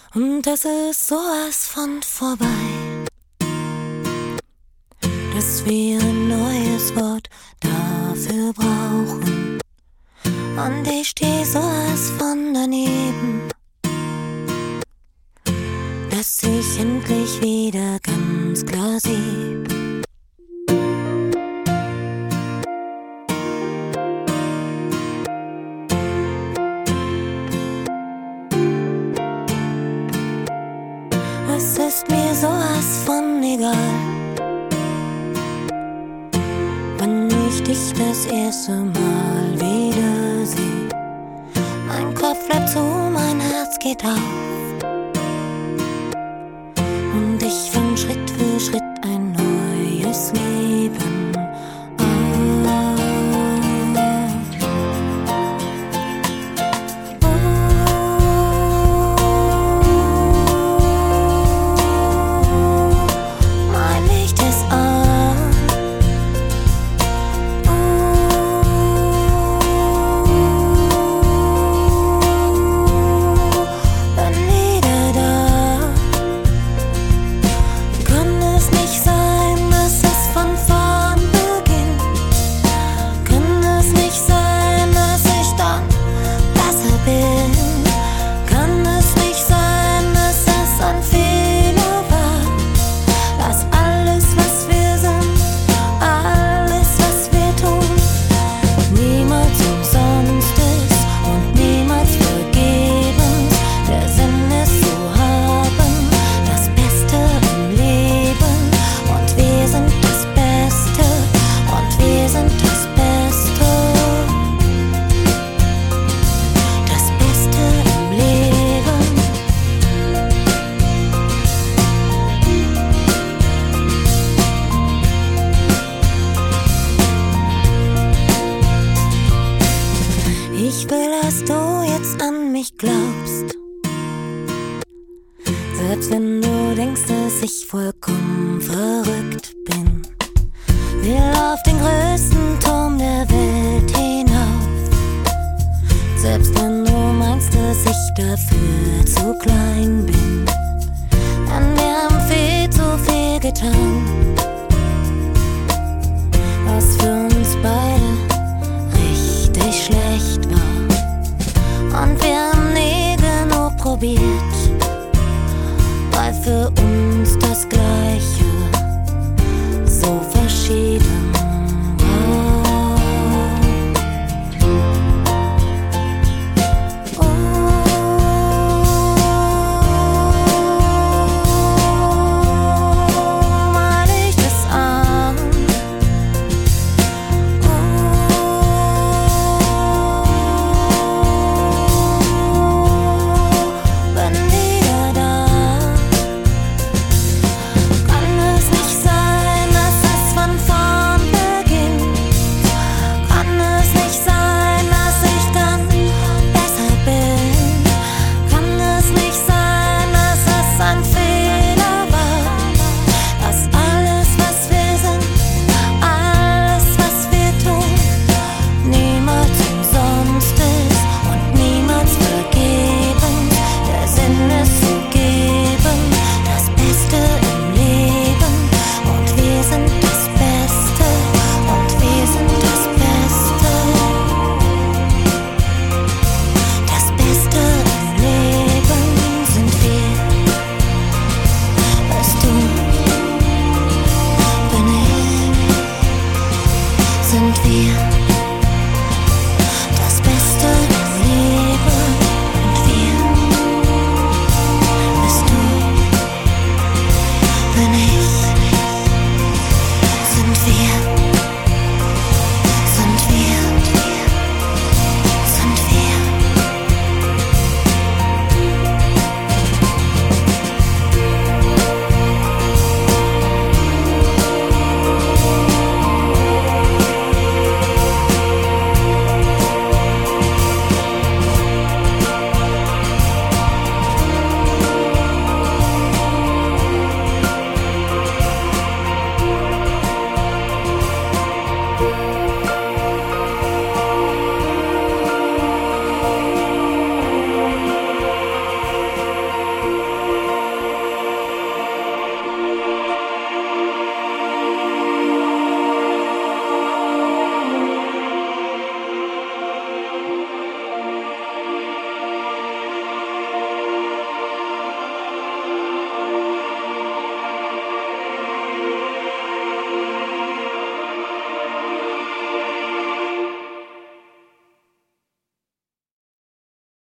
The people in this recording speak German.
Und es ist sowas von vorbei, dass wir ein neues Wort dafür brauchen. Und ich steh sowas von daneben, dass ich endlich wieder ganz klar seh. Es ist mir sowas von egal, wann ich dich das erste Mal wiederseh. Mein Kopf bleibt zu, mein Herz geht auf, und ich fang Schritt für Schritt ein neues Leben an. Mein Licht ist an. Bin wieder da. Kann es nicht sein, dass es von vorn beginnt? Kann es nicht sein, dass ich dann besser bin? Kann es nicht sein, dass es ein Fehler war? Dass alles, was wir sind, alles, was wir tun, niemals umsonst ist und niemals vergebens. Der Sinn ist zu haben, das Beste im Leben. Und wir sind das Beste, und wir sind das Beste. Das Beste im Leben. Ich will, dass du jetzt an mich glaubst, selbst wenn du denkst, dass ich vollkommen verrückt bin. Will auf den größten Turm der Welt hinauf, selbst wenn du meinst, dass ich dafür zu klein bin. Denn wir haben viel zu viel getan, was für uns beide richtig schlecht war. Und wir haben nie genug probiert, weil für